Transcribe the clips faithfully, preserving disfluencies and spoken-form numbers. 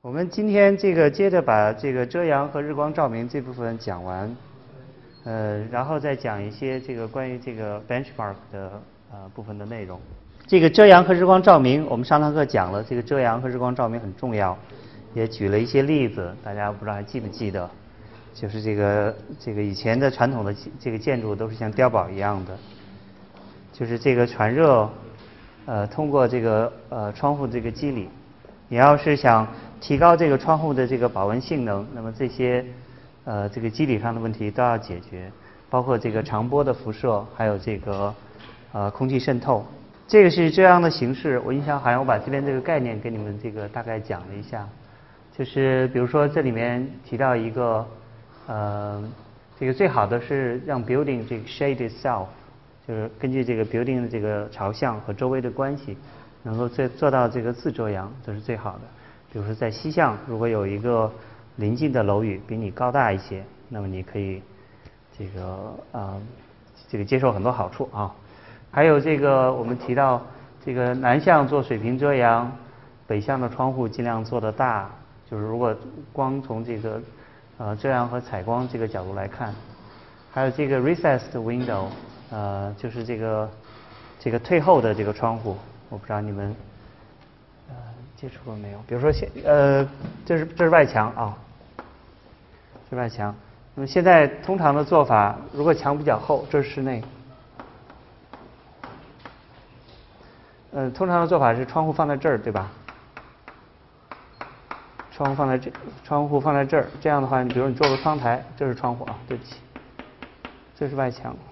我们今天这个接着把这个遮阳和日光照明这部分讲完，呃，然后再讲一些这个关于这个 benchmark 的呃部分的内容。这个遮阳和日光照明，我们上堂课讲了，这个遮阳和日光照明很重要，也举了一些例子，大家不知道还记不记得？就是这个这个以前的传统的这个建筑都是像碉堡一样的，就是这个传热，呃，通过这个呃窗户这个机理，你要是想提高这个窗户的这个保温性能，那么这些呃这个机理上的问题都要解决，包括这个长波的辐射，还有这个呃空气渗透。这个是这样的形式，我印象好像我把这边这个概念给你们这个大概讲了一下，就是比如说这里面提到一个呃这个最好的是让 building 这个 shade itself， 就是根据这个 building 的这个朝向和周围的关系，能够做做到这个自遮阳，这是最好的。比如说在西向，如果有一个邻近的楼宇比你高大一些，那么你可以这个啊、呃、这个接受很多好处啊。还有这个我们提到这个南向做水平遮阳，北向的窗户尽量做得大，就是如果光从这个呃遮阳和采光这个角度来看，还有这个 recessed window， 呃就是这个这个退后的这个窗户，我不知道你们呃接触过没有？比如说现呃这是这是外墙啊，这是外墙。那么现在通常的做法，如果墙比较厚，这是室内。呃，通常的做法是窗户放在这儿，对吧？窗户放在这，窗户放在这儿，这样的话，你比如你做个窗台，这是窗户啊，对不起，这是外墙。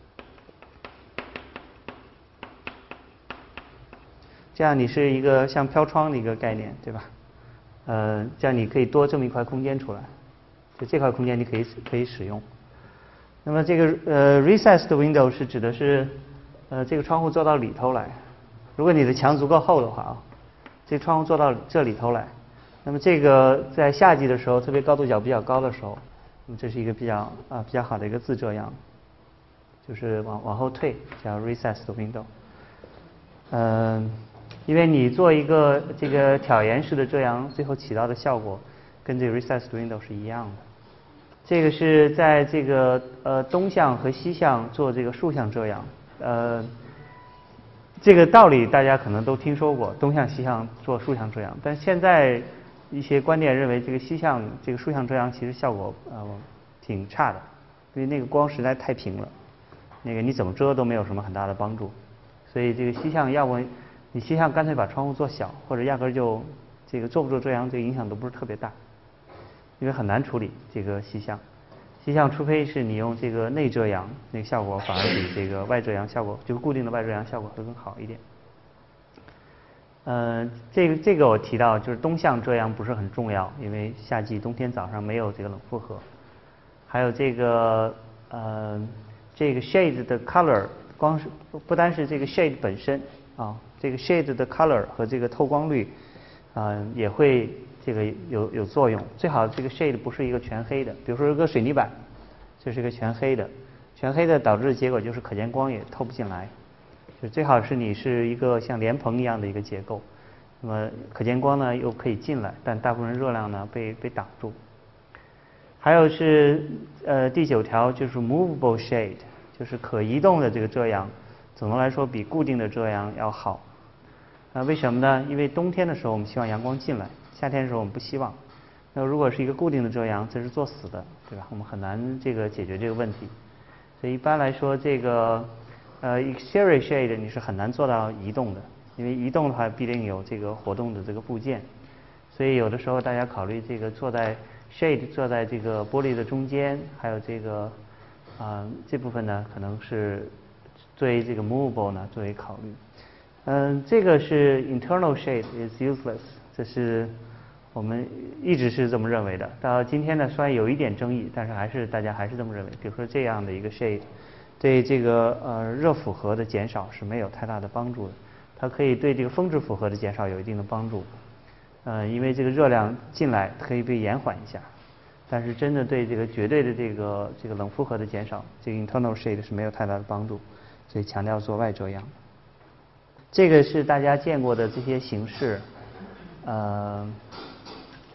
这样你是一个像飘窗的一个概念，对吧？呃，这样你可以多这么一块空间出来，就这块空间你可以可以使用。那么这个呃 recessed window 是指的是呃这个窗户做到里头来。如果你的墙足够厚的话啊，这窗户做到这里头来，那么这个在夏季的时候，特别高度角比较高的时候，那么这是一个比较啊比较好的一个自遮阳，就是往往后退，叫 recessed window。嗯、呃，因为你做一个这个挑檐式的遮阳，最后起到的效果跟这个 recessed window 是一样的。这个是在这个呃东向和西向做这个竖向遮阳，呃。这个道理大家可能都听说过，东向西向做竖向遮阳，但现在一些观点认为这个西向这个竖向遮阳其实效果呃挺差的，因为那个光实在太平了，那个你怎么遮都没有什么很大的帮助，所以这个西向要不你西向干脆把窗户做小，或者压根儿就这个做不做遮阳这个影响都不是特别大，因为很难处理这个西向。西向除非是你用这个内遮阳，那个效果反而比这个外遮阳效果，就是固定的外遮阳效果会更好一点。呃，这个这个我提到就是东向遮阳不是很重要，因为夏季冬天早上没有这个冷负荷。还有这个呃这个 shade 的 color， 光是不单是这个 shade 本身啊，这个 shade 的 color 和这个透光率啊、呃、也会。这个有有作用，最好这个 shade 不是一个全黑的，比如说一个水泥板，这是一个全黑的，全黑的导致的结果就是可见光也透不进来，就最好是你是一个像莲蓬一样的一个结构，那么可见光呢又可以进来，但大部分热量呢被被挡住。还有是呃第九条就是 movable shade， 就是可移动的这个遮阳，总的来说比固定的遮阳要好。啊，为什么呢？因为冬天的时候我们希望阳光进来，夏天的时候我们不希望。那如果是一个固定的遮阳，这是作死的，对吧？我们很难这个解决这个问题。所以一般来说，这个呃 exterior shade 你是很难做到移动的，因为移动的话必定有这个活动的这个部件。所以有的时候大家考虑这个坐在 shade 坐在这个玻璃的中间，还有这个啊、呃、这部分呢，可能是作为这个 movable 呢作为考虑。嗯，这个是 internal shade is useless， 这是我们一直是这么认为的。到今天呢，虽然有一点争议，但是还是大家还是这么认为。比如说这样的一个 shade， 对这个呃热负荷的减少是没有太大的帮助的。它可以对这个峰值负荷的减少有一定的帮助。呃，因为这个热量进来可以被延缓一下，但是真的对这个绝对的这个这个冷负荷的减少，这个 internal shade 是没有太大的帮助，所以强调做外遮阳。这个是大家见过的这些形式，呃，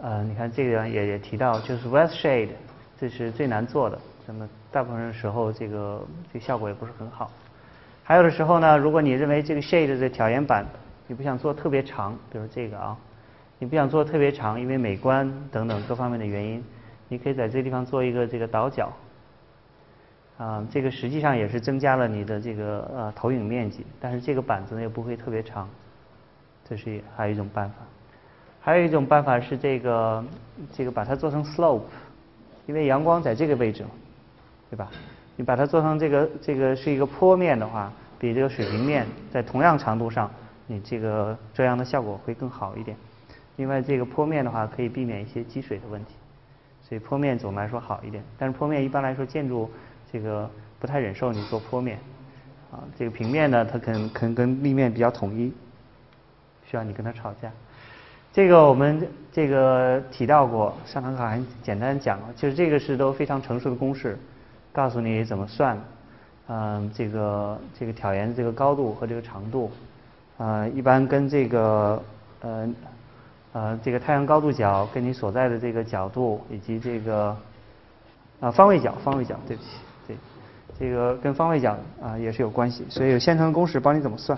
呃，你看这个也也提到，就是 wet shade， 这是最难做的，那么大部分时候这个这个效果也不是很好。还有的时候呢，如果你认为这个 shade 的挑颜板你不想做特别长，比如这个啊，你不想做特别长，因为美观等等各方面的原因，你可以在这个地方做一个这个倒角。啊，这个实际上也是增加了你的这个呃投影面积，但是这个板子呢又不会特别长，这是还有一种办法。还有一种办法是这个这个把它做成 slope， 因为阳光在这个位置，对吧？你把它做成这个这个是一个坡面的话，比这个水平面在同样长度上，你这个遮阳的效果会更好一点。另外，这个坡面的话可以避免一些积水的问题，所以坡面总的来说好一点。但是坡面一般来说建筑这个不太忍受你做坡面，啊，这个平面呢它可能可能跟立面比较统一，需要你跟它吵架。这个我们这个提到过，上堂课还简单讲了，就是这个是都非常成熟的公式，告诉你怎么算，嗯，这个这个挑颜的这个高度和这个长度，呃，一般跟这个呃呃这个太阳高度角跟你所在的这个角度以及这个啊方位角方位角，对不起，对，这个跟方位角啊也是有关系，所以有现成的公式帮你怎么算。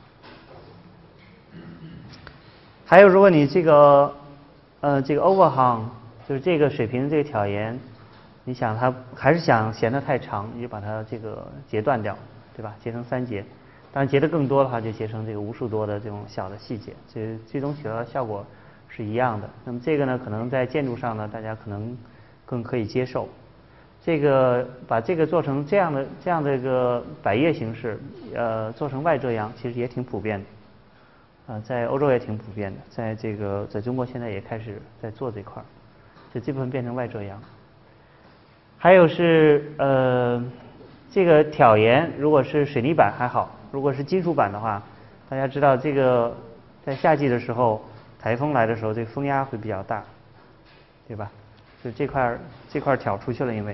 还有，如果你这个，呃，这个 overhang 就是这个水平的这个挑颜，你想它还是想嫌它太长，你就把它这个截断掉，对吧？截成三节，当然截得更多的话，就截成这个无数多的这种小的细节，这最终起到的效果是一样的。那么这个呢，可能在建筑上呢，大家可能更可以接受。这个把这个做成这样的这样的一个百叶形式，呃，做成外遮阳，其实也挺普遍的。啊，在欧洲也挺普遍的，在这个在中国现在也开始在做这块儿，就这部分变成外遮阳。还有是呃，这个挑颜，如果是水泥板还好，如果是金属板的话，大家知道这个在夏季的时候，台风来的时候，这个风压会比较大，对吧？就这块这块挑出去了，因为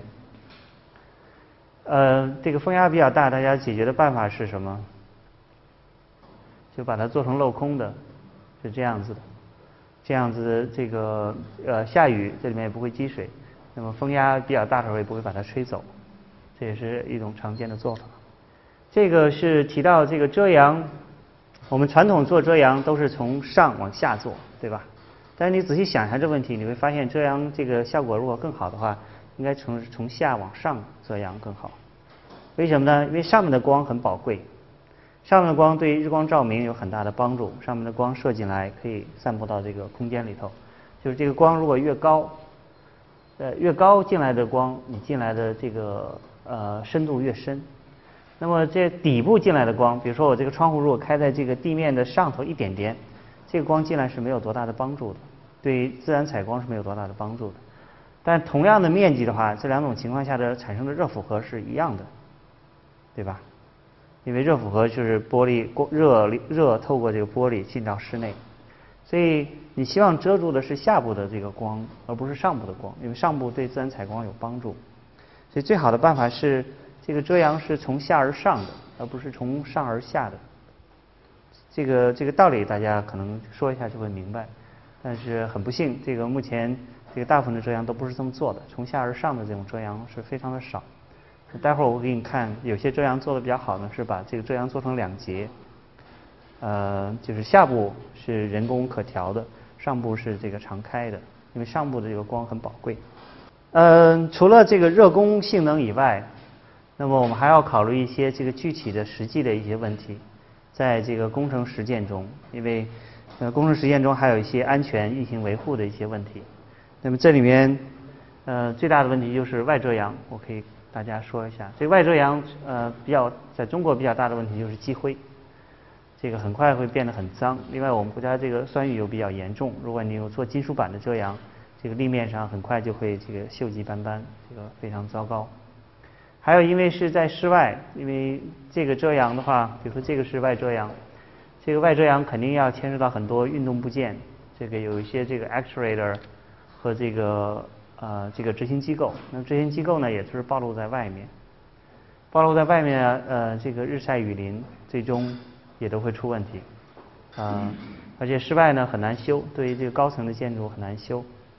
呃这个风压比较大，大家解决的办法是什么？就把它做成镂空的，是这样子的，这样子这个呃下雨这里面也不会积水，那么风压比较大的时候也不会把它吹走，这也是一种常见的做法。这个是提到这个遮阳，我们传统做遮阳都是从上往下做，对吧？但是你仔细想一下这问题，你会发现遮阳这个效果如果更好的话，应该从从下往上遮阳更好。为什么呢？因为上面的光很宝贵。上面的光对于日光照明有很大的帮助，上面的光射进来可以散播到这个空间里头，就是这个光如果越高，呃越高进来的光，你进来的这个呃深度越深。那么这底部进来的光，比如说我这个窗户如果开在这个地面的上头一点点，这个光进来是没有多大的帮助的，对于自然采光是没有多大的帮助的。但同样的面积的话，这两种情况下的产生的热负荷是一样的，对吧？因为热负荷就是玻璃热热透过这个玻璃进到室内，所以你希望遮住的是下部的这个光，而不是上部的光，因为上部对自然采光有帮助。所以最好的办法是这个遮阳是从下而上的，而不是从上而下的。这个这个道理大家可能说一下就会明白，但是很不幸，这个目前这个大部分的遮阳都不是这么做的，从下而上的这种遮阳是非常的少。待会儿我给你看，有些遮阳做的比较好呢，是把这个遮阳做成两节，呃，就是下部是人工可调的，上部是这个常开的，因为上部的这个光很宝贵。嗯、呃，除了这个热工性能以外，那么我们还要考虑一些这个具体的实际的一些问题，在这个工程实践中，因为呃工程实践中还有一些安全运行维护的一些问题。那么这里面呃最大的问题就是外遮阳，我可以大家说一下，这个外遮阳呃比较在中国比较大的问题就是积灰，这个很快会变得很脏。另外我们国家这个酸雨又比较严重，如果你有做金属板的遮阳，这个立面上很快就会这个锈迹斑斑，这个非常糟糕。还有因为是在室外，因为这个遮阳的话，比如说这个是外遮阳，这个外遮阳肯定要牵涉到很多运动部件，这个有一些这个 actuator 和这个呃这个执行机构，那执行机构呢也就是暴露在外面，暴露在外面呃这个日晒雨淋，最终也都会出问题啊、呃，而且室外呢很难修，对于这个高层的建筑很难修，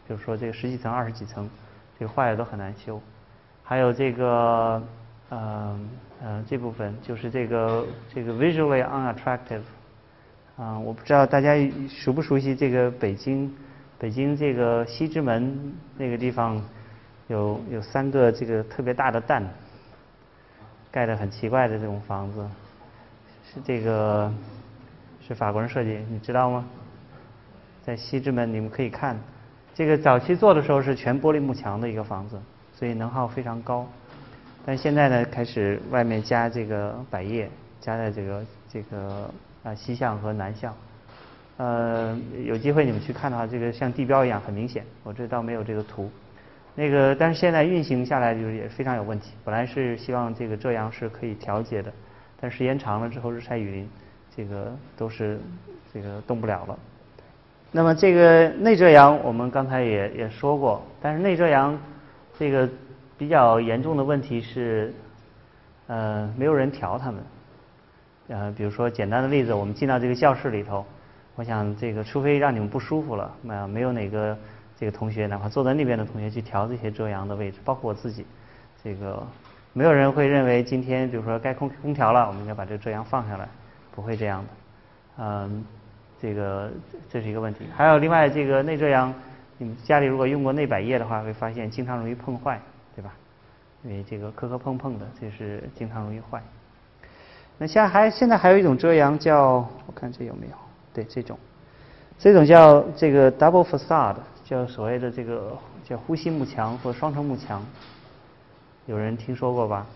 就是说这个十几层、二十几层，这个坏了都很难修。还有这个呃呃这部分就是这个这个 visually unattractive。啊、呃，我不知道大家熟不熟悉这个北京，北京这个西直门那个地方有有三个这个特别大的蛋，盖的很奇怪的这种房子，是这个是法国人设计，你知道吗？在西直门你们可以看，这个早期做的时候是全玻璃幕墙的一个房子，所以能耗非常高，但现在呢开始外面加这个百叶，加在这个这个。啊，西向和南向，呃，有机会你们去看的话，这个像地标一样很明显。我这倒没有这个图，那个但是现在运行下来就是也非常有问题。本来是希望这个遮阳是可以调节的，但时间长了之后，日晒雨淋，这个都是这个动不了了。那么这个内遮阳我们刚才也也说过，但是内遮阳这个比较严重的问题是，呃，没有人调它们。呃，比如说简单的例子，我们进到这个教室里头，我想这个除非让你们不舒服了，那没有哪个这个同学，哪怕坐在那边的同学去调这些遮阳的位置，包括我自己，这个没有人会认为今天比如说该空空调了，我们应该把这个遮阳放下来，不会这样的。嗯，这个这是一个问题。还有另外这个内遮阳，你们家里如果用过内百叶的话，会发现经常容易碰坏，对吧？因为这个磕磕碰碰的，这是经常容易坏。那现在还现在还有一种遮阳叫，我看这有没有？对，这种，这种叫这个 double facade， 叫所谓的这个叫呼吸幕墙或双层幕墙，有人听说过吧？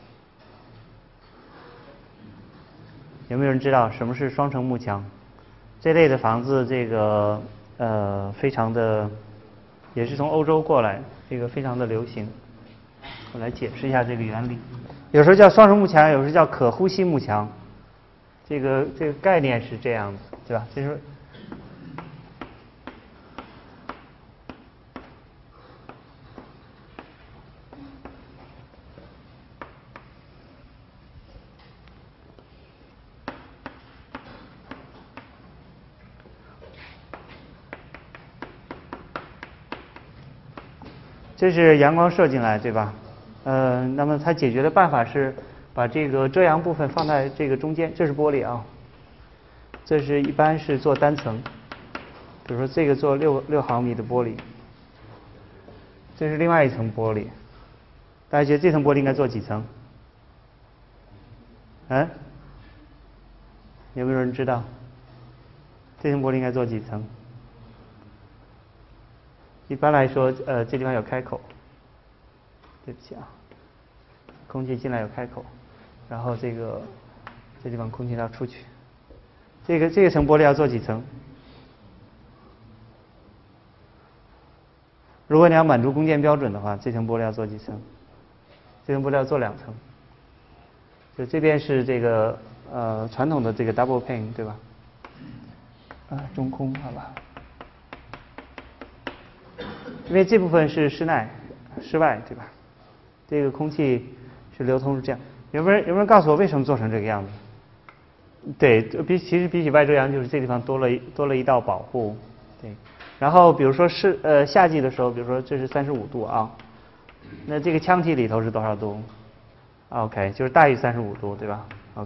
有没有人知道什么是双层幕墙？这类的房子，这个呃非常的，也是从欧洲过来，这个非常的流行。我来解释一下这个原理。有时候叫双层幕墙，有时候叫可呼吸幕墙。这个这个概念是这样的，对吧？就是这是阳光射进来，对吧？呃，那么它解决的办法是把这个遮阳部分放在这个中间，这是玻璃啊，这是一般是做单层，比如说这个做六六毫米的玻璃，这是另外一层玻璃，大家觉得这层玻璃应该做几层？嗯？有没有人知道？这层玻璃应该做几层？一般来说，呃，这地方有开口，对不起啊，空气进来有开口，然后这个这地方空气要出去，这个这个层玻璃要做几层？如果你要满足工件标准的话，这层玻璃要做几层？这层玻璃要做两层，就这边是这个呃传统的这个 double pane， 对吧？啊，中空，好吧。因为这部分是室内、室外，对吧？这个空气是流通是这样。有没有人有没有人告诉我为什么做成这个样子？对，比其实比起外遮阳，就是这地方多了多了一道保护。对，然后比如说是呃夏季的时候，比如说这是三十五度啊，那这个腔体里头是多少度 ？OK， 就是大于三十五度，对吧 ？OK，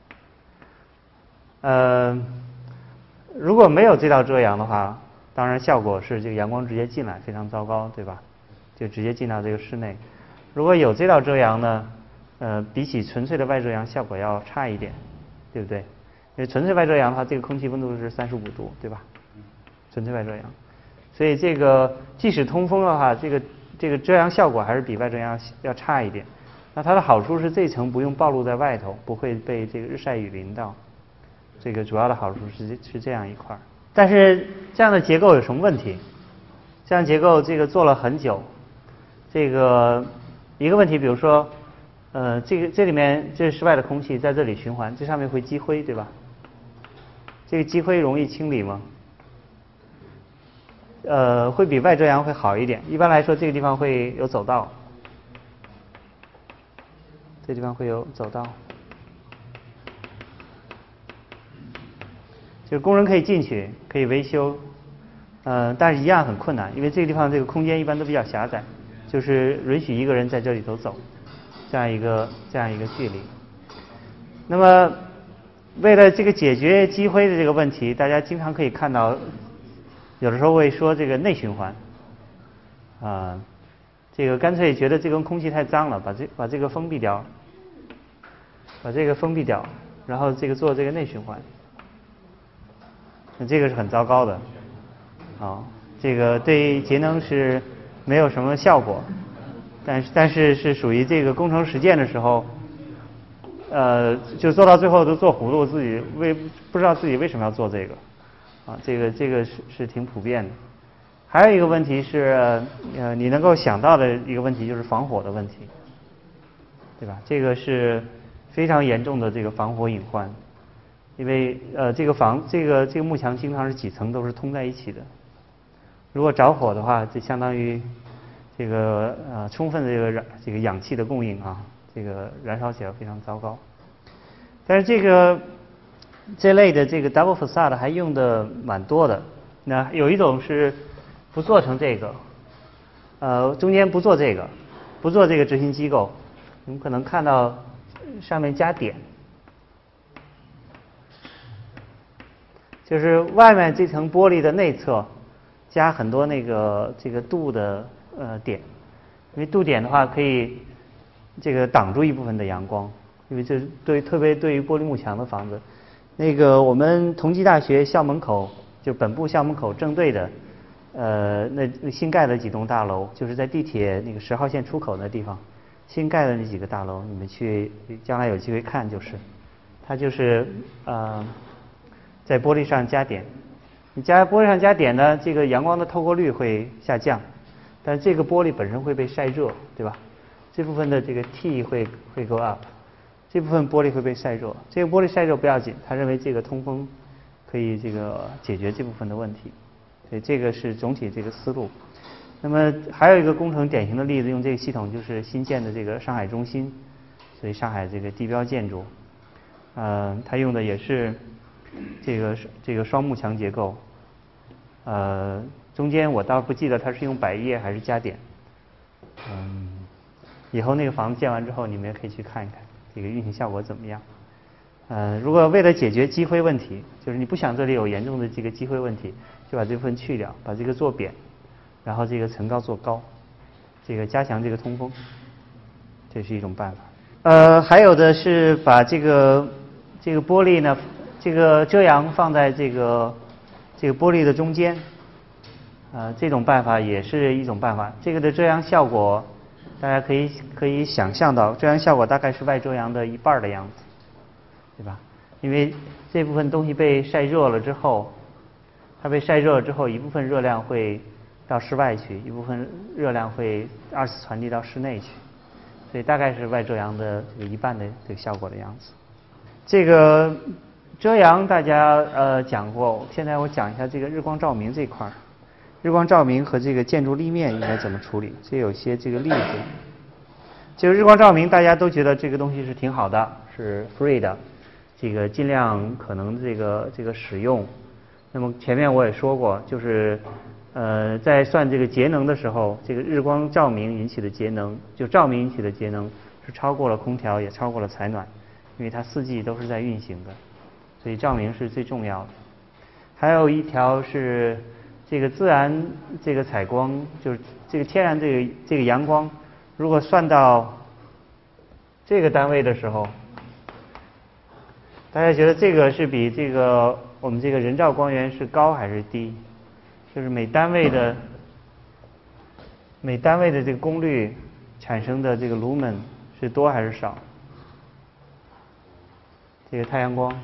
呃，如果没有这道遮阳的话。当然，效果是这个阳光直接进来，非常糟糕，对吧？就直接进到这个室内。如果有这道遮阳呢，呃，比起纯粹的外遮阳效果要差一点，对不对？因为纯粹外遮阳的话，这个空气温度是三十五度，对吧？纯粹外遮阳，所以这个即使通风的话，这个这个遮阳效果还是比外遮阳要差一点。那它的好处是这层不用暴露在外头，不会被这个日晒雨淋到。这个主要的好处是是这样一块儿。但是这样的结构有什么问题？这样结构这个做了很久，这个一个问题，比如说，呃，这个这里面这是室外的空气在这里循环，这上面会积灰，对吧？这个积灰容易清理吗？呃，会比外遮阳会好一点。一般来说，这个地方会有走道，这地方会有走道。就是工人可以进去，可以维修， 呃，但是一样很困难，因为这个地方这个空间一般都比较狭窄，就是允许一个人在这里头走，这样一个这样一个距离。那么，为了这个解决积灰的这个问题，大家经常可以看到，有的时候会说这个内循环，啊、呃，这个干脆觉得这个空气太脏了，把这把这个封闭掉，把这个封闭掉，然后这个做这个内循环，那这个是很糟糕的，啊，这个对节能是没有什么效果，但是但是是属于这个工程实践的时候。呃，就做到最后都做糊涂，自己为不知道自己为什么要做这个，啊，这个这个是是挺普遍的。还有一个问题是，呃，你能够想到的一个问题就是防火的问题，对吧？这个是非常严重的这个防火隐患，因为呃，这个房这个这个幕墙经常是几层都是通在一起的，如果着火的话，就相当于这个呃充分的这个燃这个氧气的供应啊。这个燃烧起来非常糟糕，但是这个这类的这个 double facade 还用的蛮多的。那有一种是不做成这个，呃，中间不做这个，不做这个执行机构，你们可能看到上面加点，就是外面这层玻璃的内侧加很多那个这个镀的呃点，因为镀点的话可以。这个挡住一部分的阳光，因为这对特别对于玻璃幕墙的房子，那个我们同济大学校门口就本部校门口正对的，呃，那那新盖的几栋大楼，就是在地铁那个十号线出口的地方，新盖的那几个大楼，你们去将来有机会看就是，它就是呃在玻璃上加点，你加玻璃上加点呢，这个阳光的透过率会下降，但这个玻璃本身会被晒热，对吧？这部分的这个 T 会会 go up， 这部分玻璃会被晒热，这个玻璃晒热不要紧，他认为这个通风可以这个解决这部分的问题，所以这个是总体这个思路。那么还有一个工程典型的例子，用这个系统就是新建的这个上海中心，所以上海这个地标建筑，呃，它用的也是这个这个双幕墙结构，呃，中间我倒不记得它是用百叶还是加点，嗯。以后那个房子建完之后，你们也可以去看一看这个运行效果怎么样。呃，如果为了解决积灰问题，就是你不想这里有严重的这个积灰问题，就把这部分去掉，把这个做扁，然后这个层高做高，这个加强这个通风，这是一种办法。呃，还有的是把这个这个玻璃呢，这个遮阳放在这个这个玻璃的中间，呃，这种办法也是一种办法。这个的遮阳效果。大家可以可以想象到，遮阳效果大概是外遮阳的一半的样子，对吧？因为这部分东西被晒热了之后，它被晒热了之后，一部分热量会到室外去，一部分热量会二次传递到室内去，所以大概是外遮阳的这个一半的这个效果的样子。这个遮阳大家呃讲过，现在我讲一下这个日光照明这块儿。日光照明和这个建筑立面应该怎么处理？这有些这个例子。就是日光照明，大家都觉得这个东西是挺好的，是 free 的，这个尽量可能这个这个使用。那么前面我也说过，就是呃在算这个节能的时候，这个日光照明引起的节能，就照明引起的节能是超过了空调，也超过了采暖，因为它四季都是在运行的，所以照明是最重要的。还有一条是。这个自然这个采光，就是这个天然这个这个阳光，如果算到这个单位的时候，大家觉得这个是比这个我们这个人造光源是高还是低？就是每单位的每单位的这个功率产生的这个 lumen 是多还是少？这个太阳光。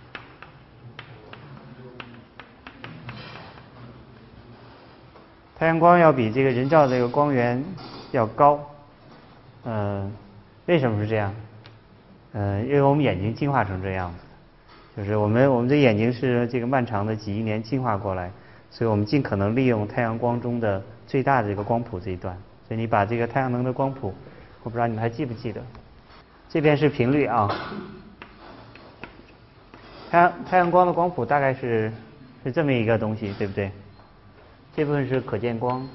太阳光要比这个人造这个光源要高，呃，为什么是这样？呃，因为我们眼睛进化成这样子，就是我们我们的眼睛是这个漫长的几亿年进化过来，所以我们尽可能利用太阳光中的最大的这个光谱这一段。所以你把这个太阳能的光谱，我不知道你们还记不记得？这边是频率啊，太阳太阳光的光谱大概是是这么一个东西，对不对？ 这部分是可见光，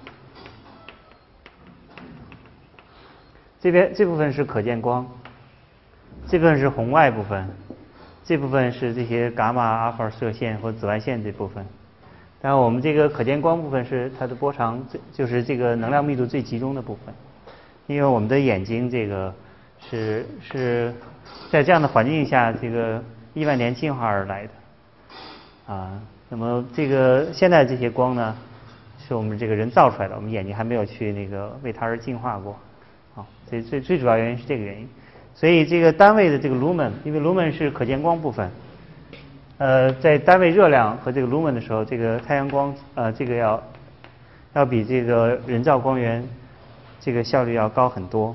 这边这部分是可见光，这部分是红外部分，这部分是这些伽马、阿尔法射线和紫外线这部分。然后我们这个可见光部分是它的波长最，就是这个能量密度最集中的部分。因为我们的眼睛这个是是在这样的环境下，这个亿万年进化而来的啊。那么这个现在这些光呢，是我们这个人造出来的，我们眼睛还没有去那个为它而进化过。啊，最最最主要原因是这个原因。所以这个单位的这个 lumen， 因为 lumen 是可见光部分。呃，在单位热量和这个 lumen 的时候，这个太阳光呃这个要要比这个人造光源这个效率要高很多。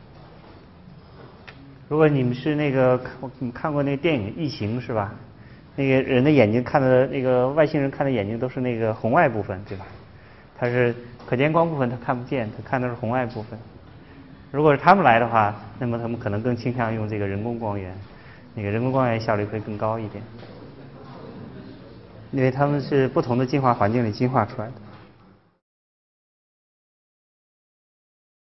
如果你们是那个你看过那个电影《异形》是吧？那个人的眼睛看的那个外星人看的眼睛都是那个红外部分，对吧？它是可见光部分他看不见，他看的是红外部分。如果是他们来的话，那么他们可能更倾向用这个人工光源，那个人工光源效率会更高一点。因为他们是不同的进化环境里进化出来的。